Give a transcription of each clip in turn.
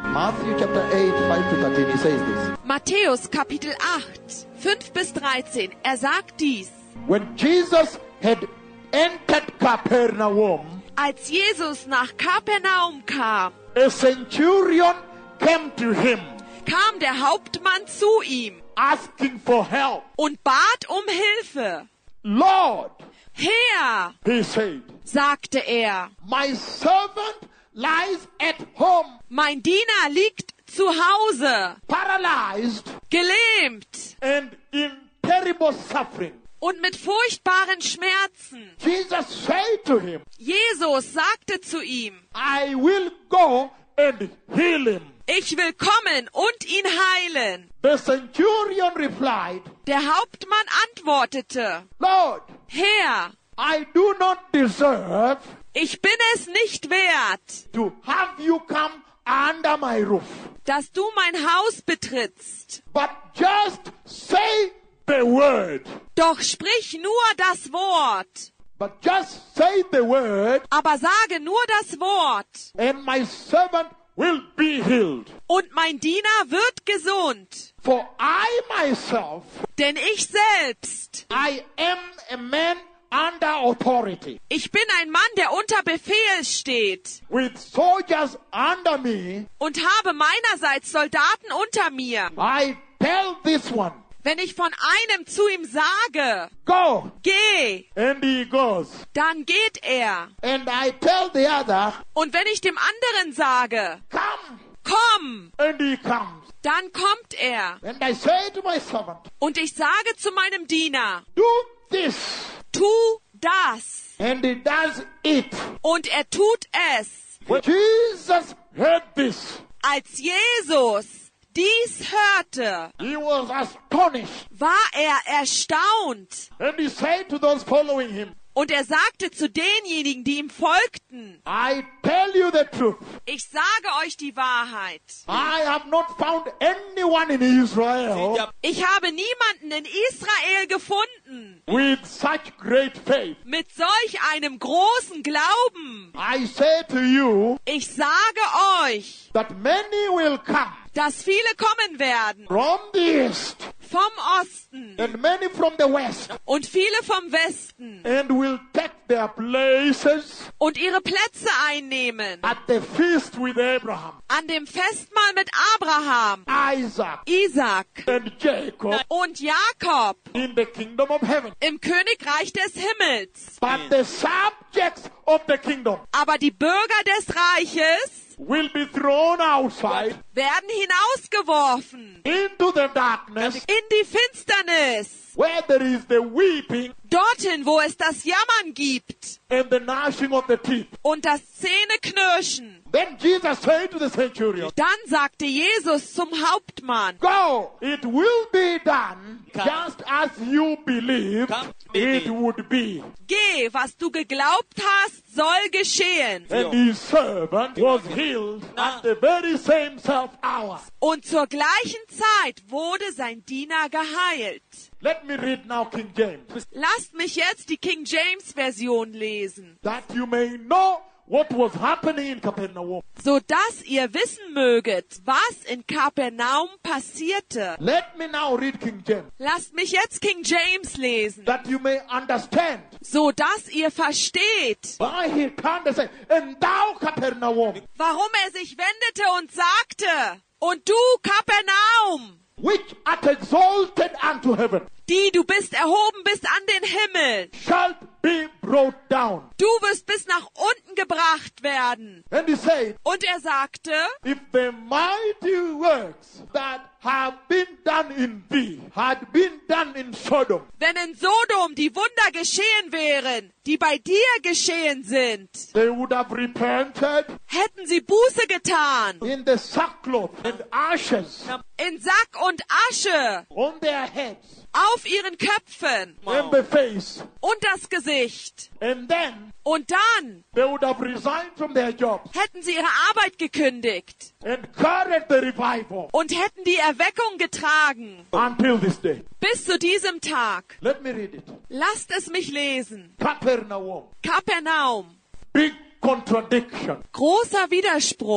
Matthew chapter 8, 5 to 13, he says this. Matthäus Kapitel 8, 5 bis 13. Er sagt dies. When Jesus had entered Capernaum, Als Jesus nach Kapernaum kam, a centurion came to him, kam der Hauptmann zu ihm asking for help. und bat um Hilfe. Lord, Herr, he said, sagte er, my servant lies at home, mein Diener liegt zu Hause, paralyzed gelähmt and in terrible suffering. und mit furchtbaren Schmerzen. Jesus said to him, Jesus sagte zu ihm, I will go and heal him. ich will kommen und ihn heilen. The centurion replied, Der Hauptmann antwortete, Lord, Herr, I do not deserve ich bin es nicht wert, to have you come under my roof, dass du mein Haus betrittst. but just say the word. Doch sprich nur das Wort. But just say the word, Aber sage nur das Wort. and my servant will be healed. Und mein Diener wird gesund. For I myself, Denn ich selbst, I am a man under authority, ich bin ein Mann, der unter Befehl steht. with soldiers under me. Und habe meinerseits Soldaten unter mir. I tell this one, Wenn ich von einem zu ihm sage, go, geh, and he goes. dann geht er. And I tell the other, Und wenn ich dem anderen sage, come, komm, and he comes. dann kommt er. And I say to my servant, Und ich sage zu meinem Diener, do this, tu das. and he does it. Und er tut es. When Jesus heard this, Als Jesus dies hörte, he was astonished, war er erstaunt. and he said to those following him, Und er sagte zu denjenigen, die ihm folgten, I tell you the truth, ich sage euch die Wahrheit. I have not found anyone in Israel Ich habe niemanden in Israel gefunden with such great faith. mit solch einem großen Glauben. I say to you Ich sage euch, that many will come dass viele kommen werden from the east vom Osten and many from the west, und viele vom Westen and will take their places und ihre Plätze einnehmen at the feast with Abraham, an dem Festmahl mit Abraham, Isaac, Isaac and Jacob und Jakob in the kingdom of heaven. im Königreich des Himmels. But the subjects of the kingdom Aber die Bürger des Reiches will be thrown outside werden hinausgeworfen into the darkness in die Finsternis, where there is the weeping dorthin, wo es das Jammern gibt and the gnashing of the teeth. und das Zähneknirschen. Then Jesus said to the centurion, Dann sagte Jesus zum Hauptmann, go, it will be done just as you believe it would be. geh, was du geglaubt hast, soll geschehen. And his servant was healed at the very same self hour. Und zur gleichen Zeit wurde sein Diener geheilt. Let me read now King James, Lasst mich jetzt die King James Version lesen, that you may know what was happening in Capernaum. so dass ihr wissen möget, was in Kapernaum passierte. Let me now read King James, Lasst mich jetzt King James lesen, that you may understand so dass ihr versteht, why he turned and said, and thou Capernaum, warum er sich wendete und sagte, und du Kapernaum, which art exalted unto heaven, die du bist erhoben bist an den Himmel, shalt be brought down. du wirst bis nach unten gebracht werden. And he said, Und er sagte, if the mighty works that have been done in thee had been done in Sodom, wenn in Sodom die Wunder geschehen wären, die bei dir geschehen sind, they would have repented hätten sie Buße getan, in the sackcloth and ashes in Sack und Asche, on their heads auf ihren Köpfen and the face. und das Gesicht. And then Und dann they would have resigned from their jobs hätten sie ihre Arbeit gekündigt and carried the revival und hätten die Erweckung getragen until this day. bis zu diesem Tag. Let me read it. Lasst es mich lesen. Capernaum. Kapernaum. Big contradiction. Großer Widerspruch.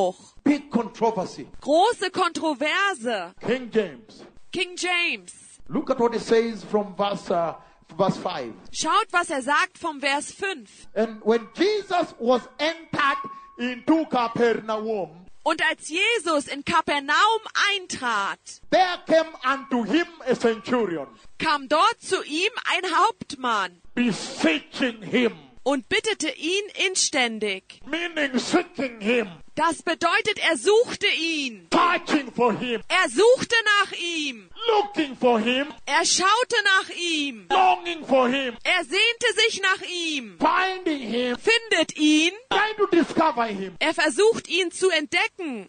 Big controversy. Große Kontroverse. King James. King James. Look at what it says from verse 5. Schaut, was er sagt vom Vers 5. And when Jesus was entered into Capernaum, Und als Jesus in Kapernaum eintrat, there came unto him a centurion, kam dort zu ihm ein Hauptmann beseeching him, und bittete ihn inständig. meaning seeking him, Das bedeutet, er suchte ihn. searching for him, Er suchte nach ihm. looking for him, Er schaute nach ihm. longing for him, Er sehnte sich nach ihm. finding him, Findet ihn. trying to discover him, Er versucht ihn zu entdecken.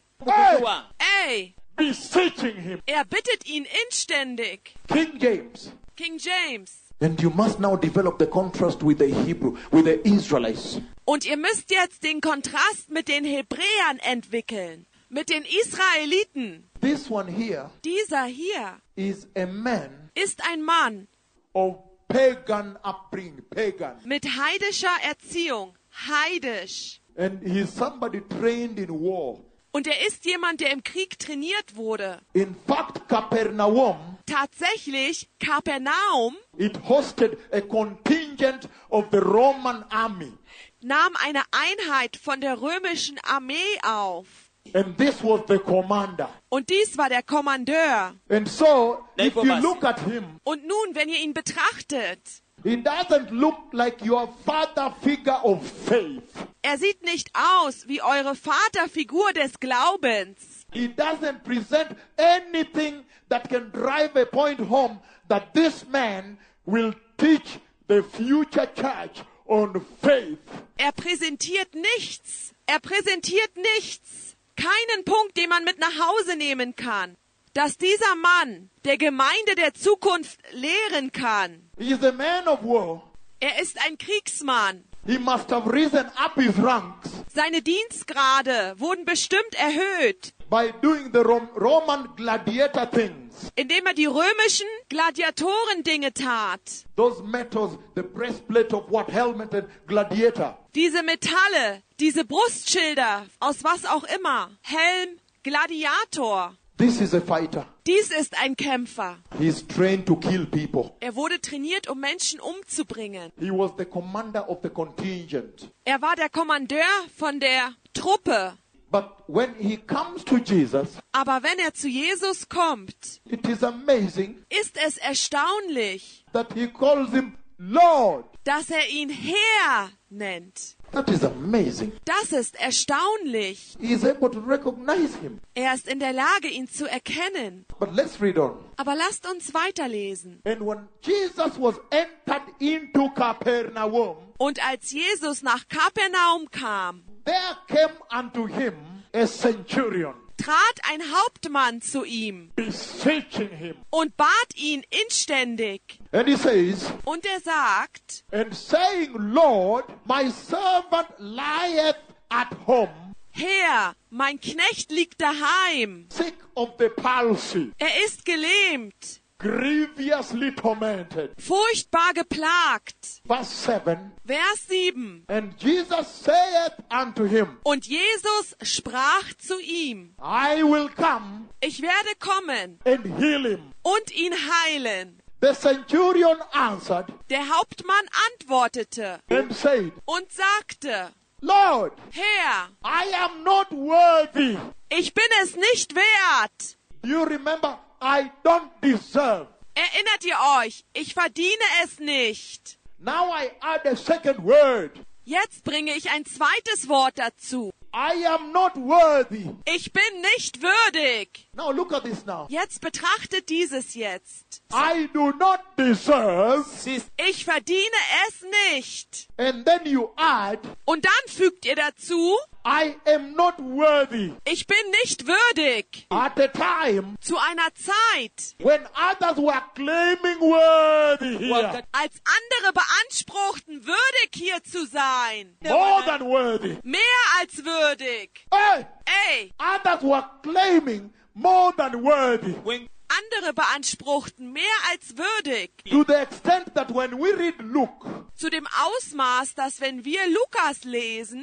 Ey, beseeching him. er bittet ihn inständig. King James. King James. And you must now develop the contrast with the Hebrew, with the Israelites. Und ihr müsst jetzt den Kontrast mit den Hebräern entwickeln. Mit den Israeliten. This one here Dieser hier is a man ist ein Mann of pagan upbringing, pagan. mit heidischer Erziehung. Heidisch. And he is somebody trained in war. Und er ist jemand, der im Krieg trainiert wurde. In fact, Capernaum, Tatsächlich, Kapernaum it hosted a contingent of the Roman army. nahm eine Einheit von der römischen Armee auf. And this was the commander. Und dies war der Kommandeur. And so, if you look at him, Und nun, wenn ihr ihn betrachtet, he doesn't look like your father figure of faith. er sieht nicht aus wie eure Vaterfigur des Glaubens. He doesn't present anything that can drive a point home that this man will teach the future church on faith. Er präsentiert nichts. Er präsentiert nichts. Keinen Punkt, den man mit nach Hause nehmen kann. Dass dieser Mann der Gemeinde der Zukunft lehren kann. He is a man of war. Er ist ein Kriegsmann. He must have risen up his ranks Seine Dienstgrade wurden bestimmt erhöht, by doing the Roman gladiator things. indem er die römischen Gladiatorendinge tat. Those metals, the breastplate of what? Helmet and gladiator. Diese Metalle, diese Brustschilder, aus was auch immer. Helm, Gladiator. This is a fighter. Dies ist ein Kämpfer. He is trained to kill people. Er wurde trainiert, um Menschen umzubringen. He was the commander of the contingent. Er war der Kommandeur von der Truppe. But when he comes to Jesus, Aber wenn er zu Jesus kommt, it is amazing ist es erstaunlich, that he calls him Lord. dass er ihn Herr nennt. That is amazing. Das ist erstaunlich. He is able to recognize him. Er ist in der Lage, ihn zu erkennen. But let's read on. Aber lasst uns weiterlesen. And when Jesus was entered into Capernaum, Und als Jesus nach Kapernaum kam, there came unto him a centurion, trat ein Hauptmann zu ihm beseeching him. und bat ihn inständig. And he says, Und er sagt, and saying, Lord, my servant lieth at home, Herr, mein Knecht liegt daheim. sick of the palsy, Er ist gelähmt, grievously tormented. furchtbar geplagt. Verse 7, Vers 7. and Jesus saith unto him, Und Jesus sprach zu ihm, I will come ich werde kommen and heal him. und ihn heilen. The centurion answered Der Hauptmann antwortete and said, und sagte, Lord, Herr, I am not worthy. ich bin es nicht wert. You remember, I don't deserve. Erinnert ihr euch, ich verdiene es nicht. Now I add a second word. Jetzt bringe ich ein zweites Wort dazu. I am not worthy. Ich bin nicht würdig. Now look at this now. Jetzt betrachtet dieses jetzt. I do not deserve. Ich verdiene es nicht. And then you add, Und dann fügt ihr dazu, I am not worthy. ich bin nicht würdig. At a time Zu einer Zeit, when others were claiming worthy here. als andere beanspruchten, würdig hier zu sein. More than worthy. Mehr als würdig. Hey, Ey, others were claiming more than worthy. andere beanspruchten mehr als würdig. To the extent that when we read Luke, Zu dem Ausmaß, dass wenn wir Lukas lesen,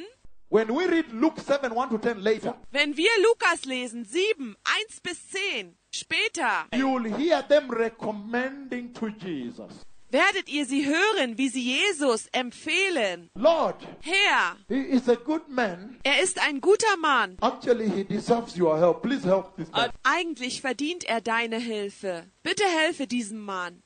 When we read Luke 7, 1 to 10 later, Wenn wir Lukas lesen, 7, 1 bis 10, später, you will hear them recommending to Jesus, werdet ihr sie hören, wie sie Jesus empfehlen. Lord, Herr, he is a good man. er ist ein guter Mann. Actually, he deserves your help. Please help this man. Eigentlich verdient er deine Hilfe. Bitte helfe diesem Mann.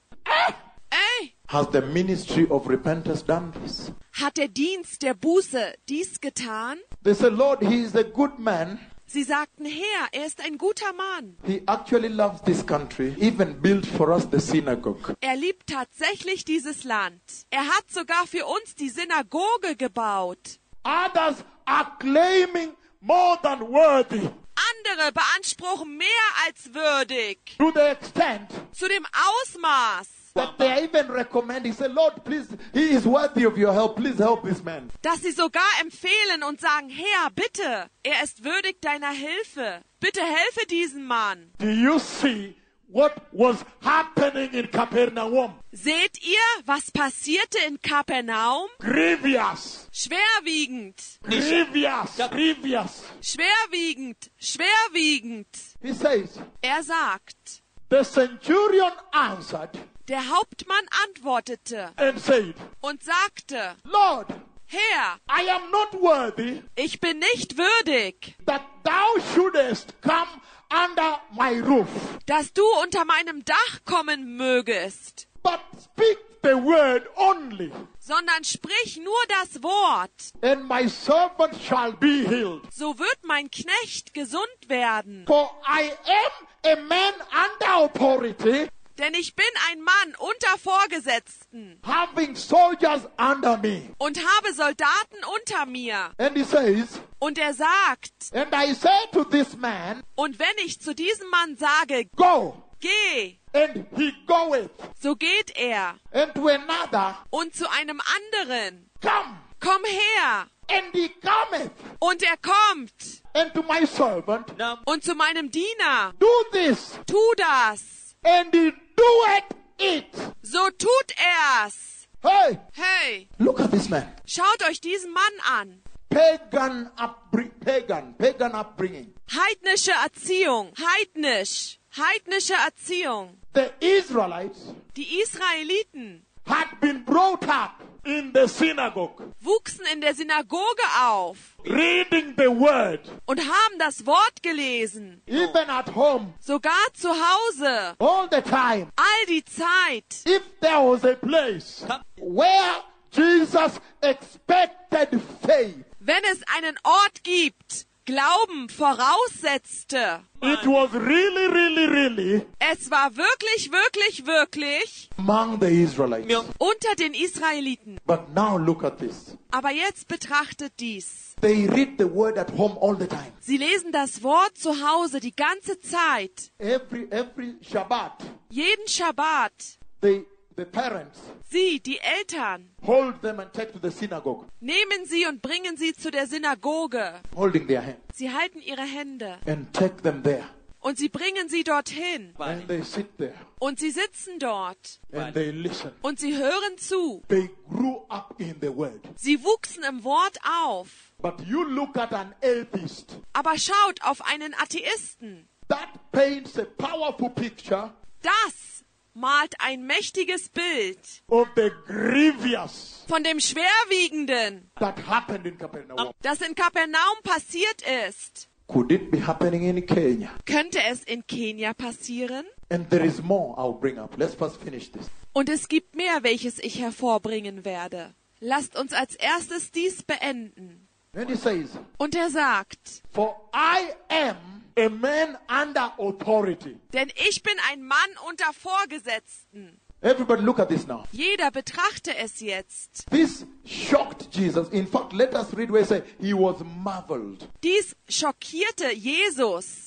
Ey, Has the ministry of repentance done this? hat der Dienst der Buße dies getan? They say, Lord, he is a good man. Sie sagten, Herr, er ist ein guter Mann. He actually loves this country, even built for us the synagogue. Er liebt tatsächlich dieses Land. Er hat sogar für uns die Synagoge gebaut. Others are claiming more than worthy, Andere beanspruchen mehr als würdig. to the extent Zu dem Ausmaß, that they are even recommending, say, Lord, please, he is worthy of your help. Please help this man. dass sie sogar empfehlen und sagen, Herr, bitte, er ist würdig deiner Hilfe. Bitte helfe diesem Mann. Do you see what was happening in Capernaum? Seht ihr, was passierte in Kapernaum? Grievous. Schwerwiegend, Grievous. schwerwiegend, schwerwiegend. He says, Er sagt, the centurion answered der Hauptmann antwortete and said, und sagte, Lord, Herr, I am not worthy ich bin nicht würdig, that thou shouldest come under my roof, dass du unter meinem Dach kommen mögest, but speak the word only, sondern sprich nur das Wort, and my servant shall be healed. so wird mein Knecht gesund werden. For I am a man under authority, Denn ich bin ein Mann unter Vorgesetzten having soldiers under me. und habe Soldaten unter mir. And he says, Und er sagt, and I say to this man, und wenn ich zu diesem Mann sage, go, geh, and he goeth, so geht er. and to another, Und zu einem anderen, come, komm her. and he cometh, Und er kommt. and to my servant, Und zu meinem Diener, do this, tu das. and he doeth it. So tut er's. Hey, Hey, look at this man. schaut euch diesen Mann an. Pagan upbringing. Heidnische Erziehung, heidnische Erziehung. The Israelites Die Israeliten had been brought up in the synagogue, wuchsen in der Synagoge auf reading the word, und haben das Wort gelesen, even at home, sogar zu Hause, all the time. all die Zeit. If there was a place where Jesus expected faith, Wenn es einen Ort gibt, Glauben voraussetzte, it was really es war wirklich among the Israelites. unter den Israeliten. But now look at this. Aber jetzt betrachtet dies. They read the word at home all the time. Sie lesen das Wort zu Hause die ganze Zeit. Every Shabbat, Jeden Schabbat. the parents Sie, die Eltern, hold them and take to the synagogue, nehmen sie und bringen sie zu der Synagoge. holding their hand, Sie halten ihre Hände and take them there. und sie bringen sie dorthin. And they sit there Und sie sitzen dort and they listen. und sie hören zu. They grew up in the word. Sie wuchsen im Wort auf. But you look at an atheist, Aber schaut auf einen Atheisten. that paints a powerful picture Das malt ein mächtiges Bild of the grievous von dem Schwerwiegenden, that happened in Capernaum. das in Kapernaum passiert ist. Could it be happening in Kenya? Könnte es in Kenia passieren? And there is more I'll bring up. Let's first finish this. Und es gibt mehr, welches ich hervorbringen werde. Lasst uns als erstes dies beenden. Then he says, Und er sagt, for I am a man under authority. denn ich bin ein Mann unter Vorgesetzten. Everybody look at this now. Jeder betrachte es jetzt. This shocked Jesus. In fact, let us read where it says he was marveled. Dies schockierte Jesus.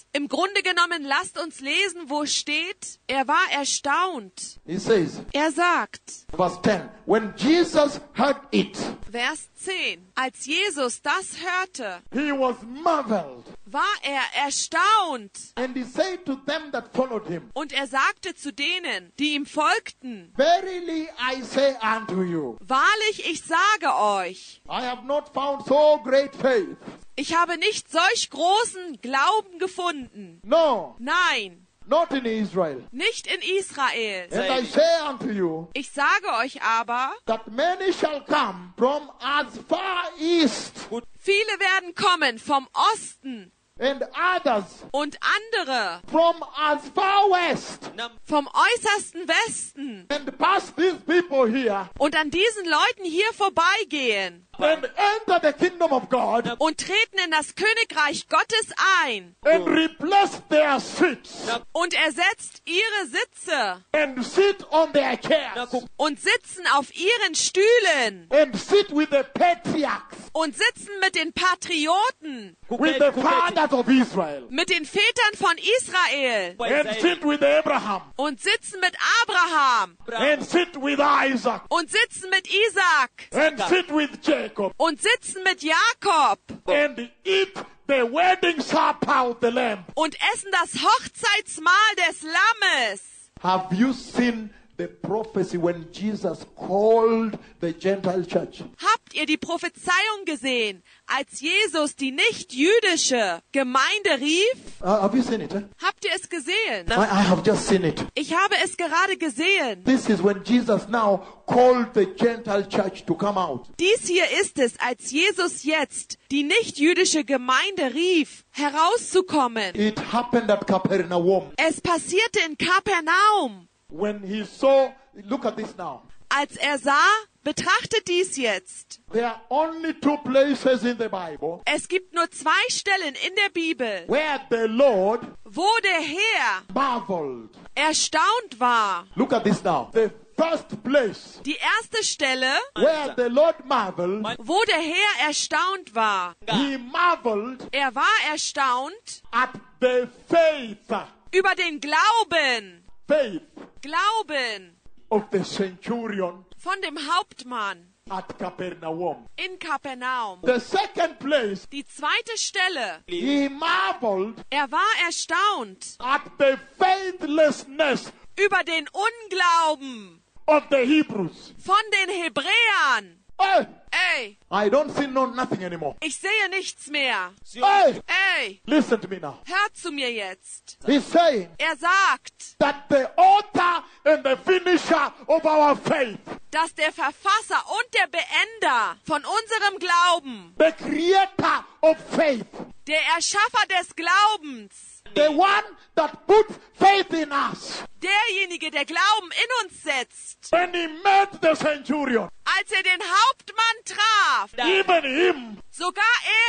Im Grunde genommen, lasst uns lesen, wo steht, er war erstaunt. He says, Er sagt, verse 10, when Jesus heard it, Vers 10, als Jesus das hörte, he was marveled. war er erstaunt. And he said to them that followed him, Und er sagte zu denen, die ihm folgten, verily I say unto you, wahrlich, ich sage euch, I have not found so great faith. ich habe nicht solch großen Glauben gefunden. No, Nein, not in Israel. nicht in Israel. And I say unto you, Ich sage euch aber, that many shall come from as far east, viele werden kommen vom Osten and others und andere from as far west, vom äußersten Westen and pass these people here, und an diesen Leuten hier vorbeigehen and enter the kingdom of God, und treten in das Königreich Gottes ein and replace their seats, und ersetzt ihre Sitze and sit on their chairs, und sitzen auf ihren Stühlen and sit with the patriarchs, und sitzen mit den Patrioten, with the fathers of Israel, mit den Vätern von Israel and sit with Abraham, und sitzen mit Abraham and sit with Isaac, und sitzen mit Isaac and sit with Jacob, und sitzen mit Jakob and eat the wedding supper of the Lamb. und essen das Hochzeitsmahl des Lammes. Have you seen the prophecy when Jesus called the Gentile church? Habt ihr die Prophezeiung gesehen, als Jesus die nicht-jüdische Gemeinde rief? Have you seen it? Habt ihr es gesehen? I have just seen it. Ich habe es gerade gesehen. This is when Jesus now called the Gentile church to come out. Dies hier ist es, als Jesus jetzt die nicht-jüdische Gemeinde rief, herauszukommen. It happened at Capernaum. Es passierte in Kapernaum. When he saw, look at this now. Als er sah, betrachtet dies jetzt. There are only two places in the Bible Es gibt nur 2 Stellen in der Bibel, where the Lord wo der Herr marveled. erstaunt war. Look at this now. The first place Die erste Stelle, where the Lord marveled, wo der Herr erstaunt war. he marveled Er war erstaunt at the faith, über den Glauben faith of the centurion von dem Hauptmann at Capernaum. in Kapernaum. The second place, Die zweite Stelle, he marveled er war erstaunt at the faithlessness über den Unglauben of the Hebrews. von den Hebräern. Hey, Ey, I don't see nothing anymore. ich sehe nichts mehr. Hey, Ey, listen to me now. hört zu mir jetzt. He's saying Er sagt, that the author and the finisher of our faith, dass der Verfasser und der Beender von unserem Glauben, the creator of faith, der Erschaffer des Glaubens, the one that put faith in us, derjenige, der Glauben in uns setzt, when he met the centurion, als er den Hauptmann traf, even him, sogar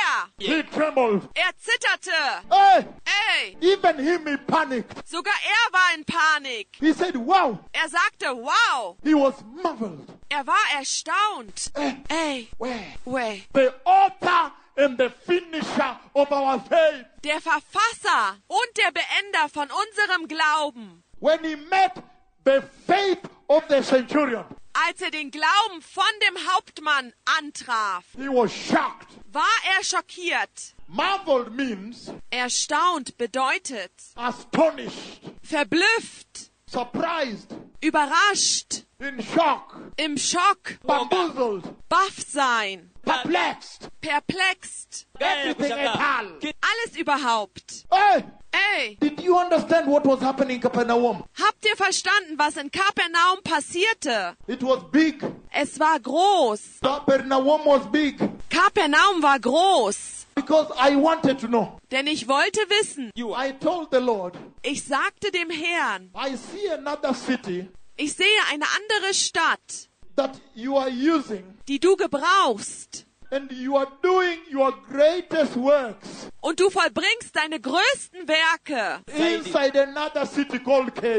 he trembled. er zitterte. Hey, Ey, even him, he panicked. sogar er war in Panik. He said, wow, Er sagte, wow, he was marveled. er war erstaunt. Ey, Where? The author and the finisher of our faith. der Verfasser und der Beender von unserem Glauben, When he met the faith of the centurion, als er den Glauben von dem Hauptmann antraf, he was shocked. war er schockiert. Marveled means Erstaunt bedeutet astonished, verblüfft, surprised, überrascht, in shock, im Schock, bamboozled, baff sein, perplexed, perplext, everything at all. alles überhaupt. Hey, Ey, did you understand what was happening in Capernaum? habt ihr verstanden, was in Kapernaum passierte? It was big. Es war groß. Capernaum was big. Kapernaum war groß. Because I wanted to know. Denn ich wollte wissen. I told the Lord, Ich sagte dem Herrn, I see another city ich sehe eine andere Stadt, that you are using, die du gebrauchst. and you are doing your greatest works Und du vollbringst deine größten Werke inside another city called Kenya.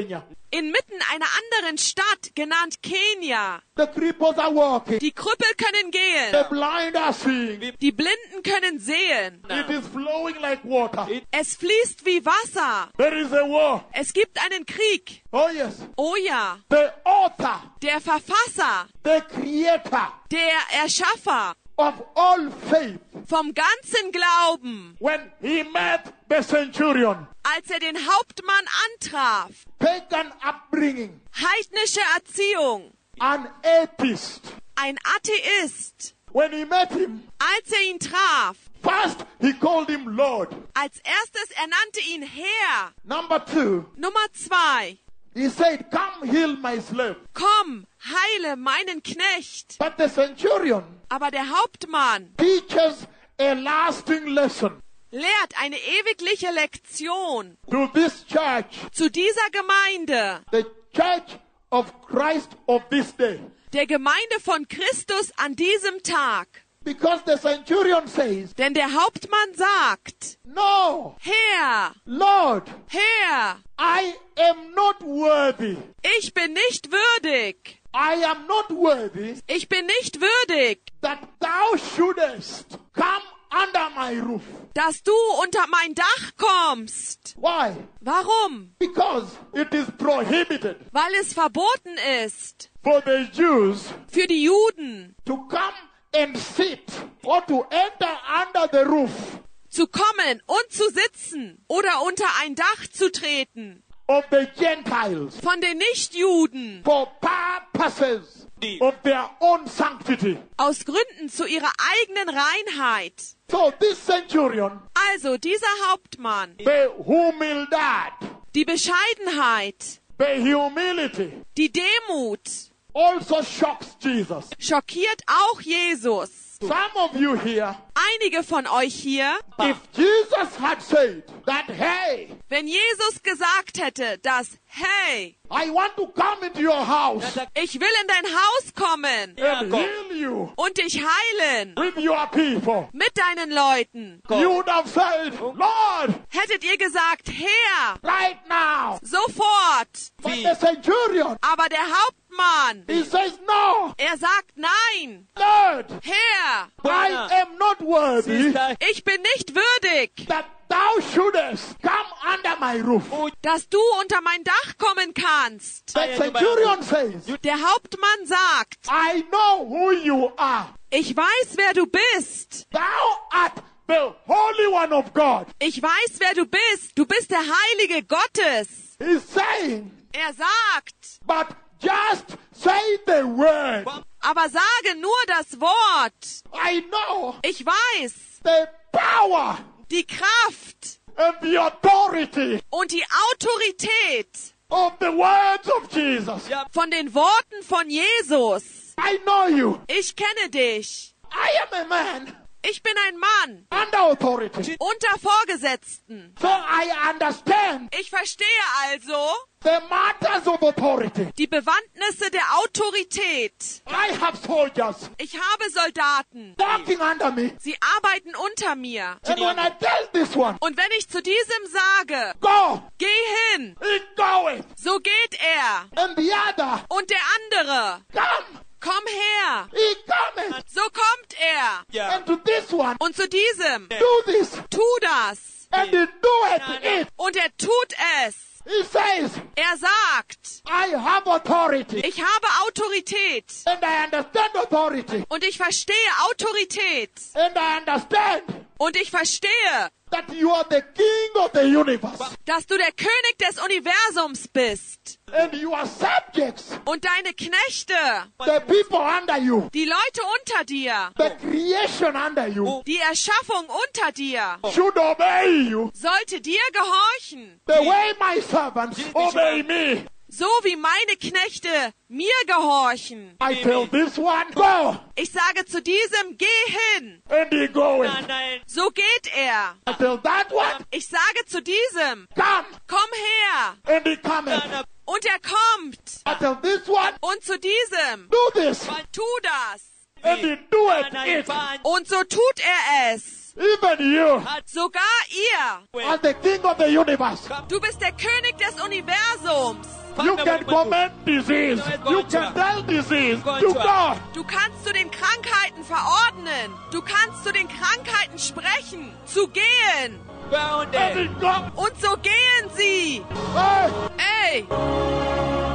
Inmitten einer anderen Stadt, genannt Kenia. The cripples are walking. Die Krüppel können The gehen. blind are seeing. Die Blinden können sehen. It is flowing like water. Es fließt wie Wasser. There is a war. Es gibt einen Krieg. Oh yes. Oh ja. The author, Der Verfasser, the creator der Erschaffer of all faith, vom ganzen Glauben, when he met the centurion, als er den Hauptmann antraf, pagan upbringing, heidnische Erziehung, an atheist, ein Atheist, when he met him, als er ihn traf, first he called him Lord. als erstes er nannte ihn Herr. Number 2, Nummer 2, he said, come heal my slave. komm, heile meinen Knecht. But the centurion Aber der Hauptmann teaches a lasting lesson lehrt eine ewigliche Lektion to this church, zu dieser Gemeinde, the church of Christ of this day. der Gemeinde von Christus an diesem Tag. Because the centurion says, Denn der Hauptmann sagt, no, Herr, Lord, Herr, I am not worthy. ich bin nicht würdig. I am not worthy Ich bin nicht würdig, that thou shouldest come under my roof. dass du unter mein Dach kommst. Why? Warum? Because it is prohibited Weil es verboten ist, for the Jews für die Juden to come and sit or to enter under the roof zu kommen und zu sitzen oder unter ein Dach zu treten of the Gentiles von den Nichtjuden for purposes of their own sanctity. aus Gründen zu ihrer eigenen Reinheit. So this centurion, Also dieser Hauptmann, the humildad, die Bescheidenheit, the humility, die Demut also shocks Jesus. schockiert auch Jesus. Some of you here, Einige von euch hier, if Jesus had said that, hey, wenn Jesus gesagt hätte, dass, hey, I want to come into your house ich will in dein Haus kommen and heal you und dich heilen with your people, mit deinen Leuten, you would have said, Lord, hättet ihr gesagt, Herr, right now. sofort. But the centurion, Aber der Hauptmann, he says, no, er sagt nein, Lord, Herr, I am not worthy ich bin nicht würdig, that thou shouldest come under my roof. dass du unter mein Dach kommen kannst. The centurion says, Der Hauptmann sagt, I know who you are. ich weiß, wer du bist. Thou art the Holy One of God. Ich weiß, wer du bist. Du bist der Heilige Gottes. He's saying, Er sagt, but just say the word. aber sage nur das Wort. I know Ich weiß, the power die Kraft and the authority und die Autorität of the words of Jesus. von den Worten von Jesus. I know you. Ich kenne dich. I am a man Ich bin ein Mann under authority. unter Vorgesetzten. So I understand Ich verstehe also the matters of authority. die Bewandtnisse der Autorität. I have soldiers Ich habe Soldaten. working under me. Sie arbeiten unter mir. And when I tell this one, Und wenn ich zu diesem sage, go, geh hin, he goeth. so geht er. And the other, Und der andere, come, komm her, he cometh. so kommt er. And to this one, Und zu diesem, do this. tu das. And he doeth it. Und er tut es. He says, Er sagt, I have authority. ich habe Autorität. And I understand authority. Und ich verstehe Autorität. And I understand Und ich verstehe, that you are the king of the universe. dass du der König des Universums bist. And your subjects, Und deine Knechte, the people under you, die Leute unter dir, the creation under you, die Erschaffung unter dir, should obey you sollte dir gehorchen. the way my servants obey me. So wie meine Knechte mir gehorchen. I tell this one, go, Ich sage zu diesem, geh hin. and he goeth. So geht er. I tell that one, Ich sage zu diesem, come, komm her. and he cometh. Und er kommt. I tell this one, Und zu diesem, do this, tu das. and he doeth it. Und so tut er es. Even you, Sogar ihr. as the king of the universe, Du bist der König des Universums. You can command disease. You can tell disease to God. Du kannst zu den Krankheiten verordnen. Du kannst zu den Krankheiten sprechen. Zu gehen. And it goes. Und so gehen sie. Hey, Ey,